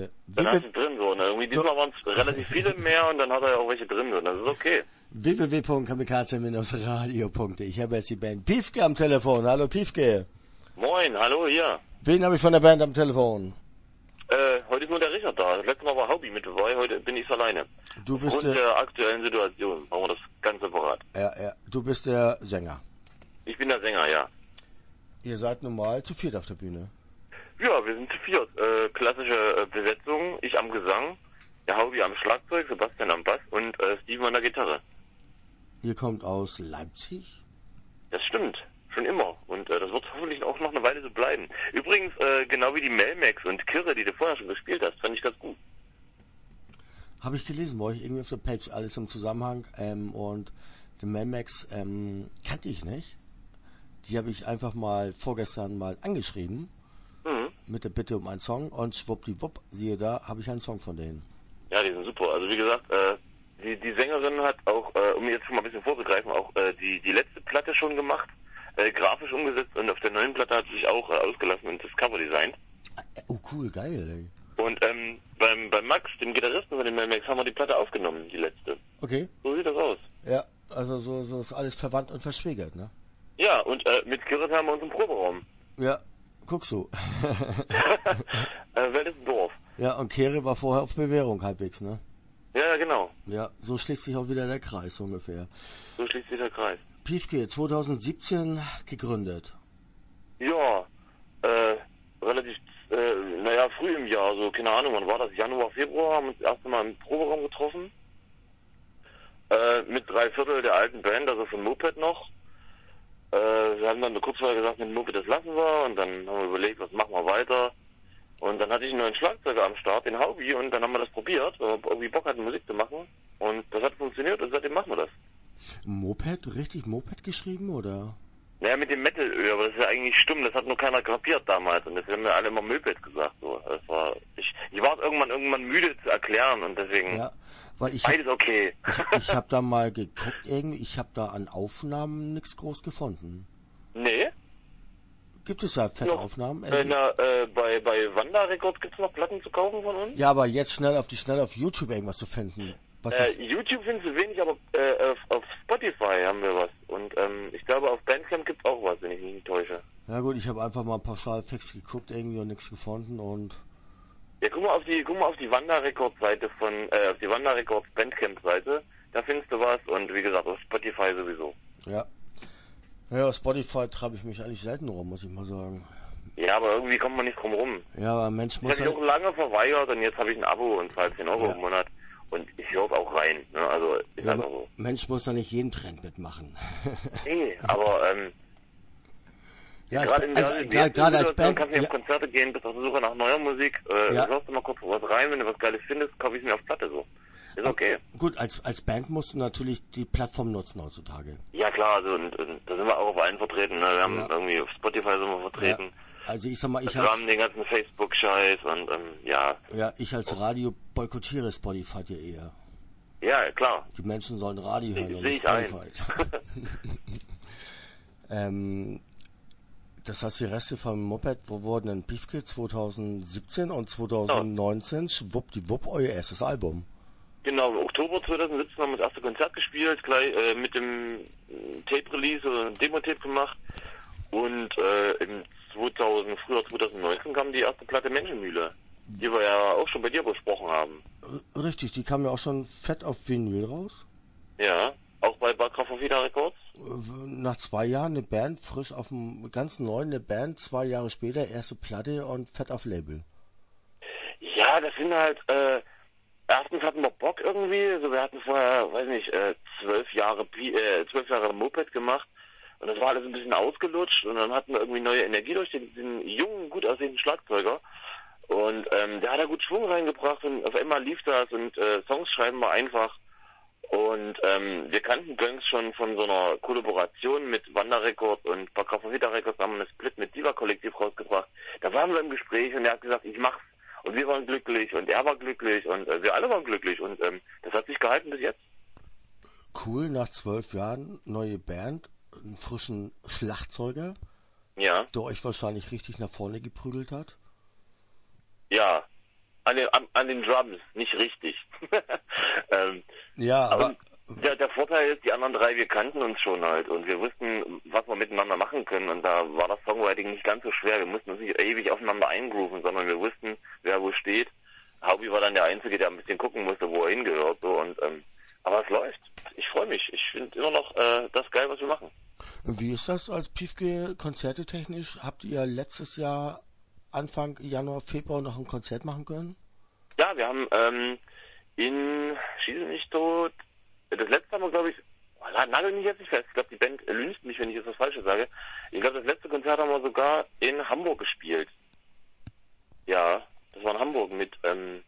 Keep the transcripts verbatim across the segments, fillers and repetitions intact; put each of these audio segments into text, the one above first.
Dann hast du drin so. Ne? Irgendwie diesmal waren es relativ viele mehr und dann hat er ja auch welche drin. So. Das ist okay. w w w punkt kamikaze radio punkt de. Ich habe jetzt die Band Piefke am Telefon. Hallo Piefke. Moin, hallo hier. Wen habe ich von der Band am Telefon? Äh, heute ist nur der Richard da. Das letzte Mal war Hobby mit dabei, heute bin ich alleine. Du bist Aufgrund der, der aktuellen Situation machen wir das ganz separat. Ja, ja. Du bist der Sänger. Ich bin der Sänger, ja. Ihr seid normal zu viert auf der Bühne. Ja, wir sind zu viert. Äh, klassische äh, Besetzung. Ich am Gesang, der Hobby am Schlagzeug, Sebastian am Bass und äh, Steven an der Gitarre. Ihr kommt aus Leipzig? Das stimmt. Schon immer. Und äh, das wird hoffentlich auch noch eine Weile so bleiben. Übrigens, äh, genau wie die Melmax und Kirre, die du vorher schon gespielt hast, fand ich ganz gut. Habe ich gelesen, war ich irgendwie auf der Page, alles im Zusammenhang. Ähm, und die Melmax ähm, kannte ich nicht. Die habe ich einfach mal vorgestern mal angeschrieben. Mhm. Mit der Bitte um einen Song. Und schwuppdiwupp, siehe da, habe ich einen Song von denen. Ja, die sind super. Also wie gesagt, äh, die, die Sängerin hat auch, äh, um jetzt schon mal ein bisschen vorzugreifen, auch äh, die, die letzte Platte schon gemacht. Äh, grafisch umgesetzt und auf der neuen Platte hat sie sich auch äh, ausgelassen und das Cover designt. Oh cool, geil, ey. Und ähm, beim, beim Max, dem Gitarristen von den Melmax, haben wir die Platte aufgenommen, die letzte. Okay. So sieht das aus. Ja, also so, so ist alles verwandt und verschwägert, ne? Ja, und äh, mit Gerrit haben wir uns im Proberaum. Ja, guck so. äh, Welt ist ein Dorf. Ja, und Kere war vorher auf Bewährung halbwegs, ne? Ja, ja, genau. Ja, so schließt sich auch wieder der Kreis ungefähr. So schließt sich der Kreis. Piefke, zwanzig siebzehn gegründet. Ja, äh, relativ, äh, naja, früh im Jahr, so, keine Ahnung, wann war das? Januar, Februar, haben wir uns das erste Mal im Proberaum getroffen. Äh, mit drei Viertel der alten Band, also von Moped noch. Äh, wir haben dann kurz vorher gesagt, mit Moped das lassen wir und dann haben wir überlegt, was machen wir weiter. Und dann hatte ich einen neuen Schlagzeuger am Start, den Haubi, und dann haben wir das probiert, weil wir irgendwie Bock hatten, Musik zu machen. Und das hat funktioniert und seitdem machen wir das. Moped? Richtig Moped geschrieben, oder? Naja, mit dem Metal-Ö, aber das ist ja eigentlich stumm, das hat nur keiner kapiert damals und deswegen haben wir alle immer Moped gesagt, so. Das war, ich, ich war irgendwann, irgendwann müde zu erklären und deswegen, ja, weil ich beides okay. Ich, ich habe da mal geguckt irgendwie, ich habe da an Aufnahmen nichts groß gefunden. Nee? Gibt es da Fettaufnahmen? Äh, na, äh, bei, bei Wanda Records gibt's noch Platten zu kaufen von uns? Ja, aber jetzt schnell auf die Schnelle auf YouTube irgendwas zu finden. Was Äh, ich... YouTube findest du wenig, aber äh, auf, auf Spotify haben wir was. Und ähm, ich glaube, auf Bandcamp gibt's auch was, wenn ich mich nicht täusche. Ja gut, ich habe einfach mal pauschal fix geguckt irgendwie und nichts gefunden und... Ja, guck mal auf die, guck mal auf die Wanda Records Seite von, äh, auf die Wanda Records Bandcamp Seite. Da findest du was und wie gesagt, auf Spotify sowieso. Ja. Ja, auf Spotify treibe ich mich eigentlich selten rum, muss ich mal sagen. Ja, aber irgendwie kommt man nicht drum rum. Ja, aber Mensch muss... Ich habe mich auch lange verweigert und jetzt habe ich ein Abo und zahle zehn Euro ja. im Monat. Und ich höre auch rein, ne? Also ist ja, einfach so. Mensch muss da nicht jeden Trend mitmachen. Nee, aber ähm, ja, gerade in der, als, in der gerade als Band, kannst du ja auf ja. Konzerte gehen, bist auf der Suche nach neuer Musik, äh, ja. hörst du mal kurz was rein, wenn du was Geiles findest, kauf ich mir auf Platte so. Ist okay. Gut, als als Band musst du natürlich die Plattform nutzen heutzutage. Ja klar, also und, und da sind wir auch auf allen vertreten, ne? Wir haben ja. irgendwie auf Spotify sind wir vertreten. Ja. Also ich sag mal, ich wir als... haben den ganzen Facebook-Scheiß und ähm, ja. Ja, ich als Radio boykottiere Spotify ja eher. Ja, klar. Die Menschen sollen Radio hören und nicht Spotify. ähm, das heißt, die Reste vom Moped, wo wurden in Piefke zwanzig siebzehn und zwanzig neunzehn, ja. Schwuppdiwupp, euer erstes Album. Genau, im Oktober zwanzig siebzehn haben wir das erste Konzert gespielt, gleich äh, mit dem Tape-Release oder Demo-Tape gemacht. Und äh, im zweitausend, Frühjahr zwanzig neunzehn kam die erste Platte Menschenmühle, die wir ja auch schon bei dir besprochen haben. Richtig, die kam ja auch schon fett auf Vinyl raus. Ja, auch bei Bakrafofida Records. Nach zwei Jahren eine Band, frisch auf dem ganz neuen, eine Band, zwei Jahre später, erste Platte und fett auf Label. Ja, das sind halt, äh, erstens hatten wir Bock irgendwie, also wir hatten vorher, weiß nicht, äh, zwölf Jahre, äh, zwölf Jahre Moped gemacht. Und das war alles ein bisschen ausgelutscht und dann hatten wir irgendwie neue Energie durch den, den jungen, gut aussehenden Schlagzeuger. Und ähm, der hat da gut Schwung reingebracht und auf einmal lief das und äh, Songs schreiben war einfach. Und ähm, wir kannten Göngs schon von so einer Kollaboration mit Wanda Records und Bakrafofida Records, haben wir einen Split mit Diva Kollektiv rausgebracht. Da waren wir im Gespräch und er hat gesagt, ich mach's. Und wir waren glücklich und er war glücklich und äh, wir alle waren glücklich und ähm, das hat sich gehalten bis jetzt. Cool, nach zwölf Jahren, neue Band, einen frischen Schlagzeuger, ja. der euch wahrscheinlich richtig nach vorne geprügelt hat. Ja, an den, an, an den Drums, nicht richtig. ähm, Ja, aber... Der, der Vorteil ist, die anderen drei, wir kannten uns schon halt und wir wussten, was wir miteinander machen können und da war das Songwriting nicht ganz so schwer. Wir mussten uns nicht ewig aufeinander eingrooven, sondern wir wussten, wer wo steht. Haubi war dann der Einzige, der ein bisschen gucken musste, wo er hingehört. So und ähm, aber es läuft. Ich freue mich. Ich finde immer noch äh, das geil, was wir machen. Und wie ist das als Piefke Konzerte technisch? Habt ihr letztes Jahr Anfang Januar, Februar noch ein Konzert machen können? Ja, wir haben ähm, in Schieße nicht tot. Das letzte haben wir, glaube ich, nagel mich jetzt nicht fest. Ich glaube, die Band lüncht mich, wenn ich jetzt was Falsches sage. Ich glaube, das letzte Konzert haben wir sogar in Hamburg gespielt. Ja, das war in Hamburg mit, ähm,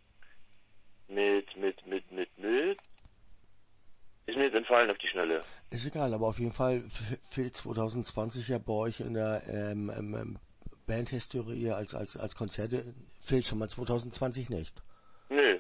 mit, mit, mit, mit, mit. Ist mir jetzt entfallen auf die Schnelle. Ist egal, aber auf jeden Fall fehlt zwanzig zwanzig ja bei euch in der ähm, ähm, Bandhistorie als, als, als Konzerte, fehlt schon mal zwanzig zwanzig nicht. Nö.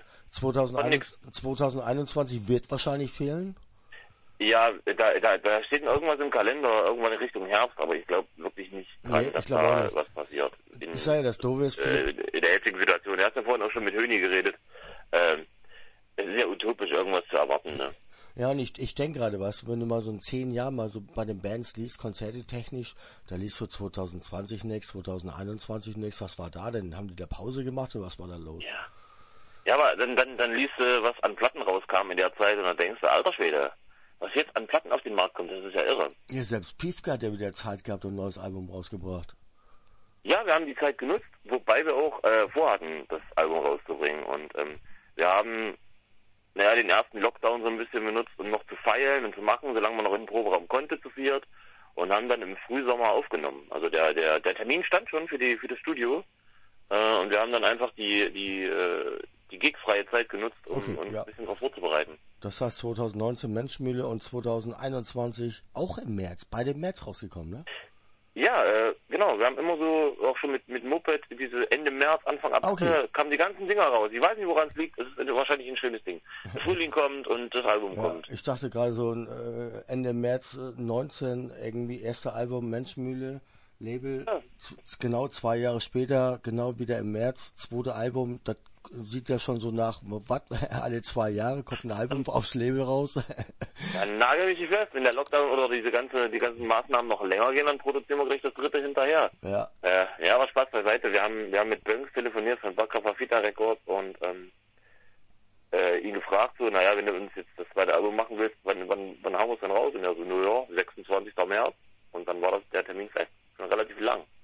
zwanzig einundzwanzig wird wahrscheinlich fehlen? Ja, da, da, da steht irgendwas im Kalender, irgendwann in Richtung Herbst, aber ich glaube wirklich nicht dran, nee, dass da nicht. was passiert. In, ich sage ja, das Doofe ist, äh, in der jetzigen Situation. Er hat ja vorhin auch schon mit Höni geredet. Ähm, es ist ja utopisch, irgendwas zu erwarten, ne? Ja, und ich, ich denke gerade, was, wenn du mal so in zehn Jahren mal so bei den Bands liest, Konzerte technisch, da liest du zwanzig zwanzig nichts, zwanzig einundzwanzig nichts, was war da denn? Haben die da Pause gemacht oder was war da los? Ja. Ja, aber dann, dann, dann liest du, was an Platten rauskam in der Zeit und dann denkst du, alter Schwede, was jetzt an Platten auf den Markt kommt, das ist ja irre. Ja, selbst Piefke hat ja wieder Zeit gehabt und ein neues Album rausgebracht. Ja, wir haben die Zeit genutzt, wobei wir auch äh, vorhatten, das Album rauszubringen und ähm, wir haben, naja, den ersten Lockdown so ein bisschen benutzt, um noch zu feilen und zu machen, solange man noch im Proberaum konnte, zu viert und haben dann im Frühsommer aufgenommen. Also der, der, der Termin stand schon für die, für das Studio äh, und wir haben dann einfach die, die, äh, die gigfreie Zeit genutzt, um Okay, uns ja. ein bisschen darauf vorzubereiten. Das heißt zwanzig neunzehn Menschmühle und zwanzig einundzwanzig auch im März, beide im März rausgekommen, ne? Ja, äh, genau, wir haben immer so, auch schon mit, mit Moped, diese Ende März, Anfang April, Okay. kamen die ganzen Dinger raus. Ich weiß nicht, woran es liegt, es ist wahrscheinlich ein schönes Ding. Der Frühling kommt und das Album Ja, kommt. ich dachte gerade so äh, Ende März äh, neunzehn, irgendwie erste Album Menschmühle, Label, Ja. z- genau zwei Jahre später, genau wieder im März, zweite Album, das sieht ja schon so nach, was, alle zwei Jahre kommt ein Album aufs Label raus. Dann nagel mich nicht fest, wenn der Lockdown oder diese ganze, die ganzen Maßnahmen noch länger gehen, dann produzieren wir gleich das dritte hinterher. Ja. Äh, ja, aber Spaß beiseite, wir haben, wir haben mit Bönks telefoniert von Backhofer Fita Records und ähm, äh, ihn gefragt, so, naja, wenn du uns jetzt das zweite Album machen willst, wann, wann, wann haben wir es denn raus? Und er so, naja, sechsundzwanzigsten März. Und dann war das der Termin vielleicht schon relativ lang.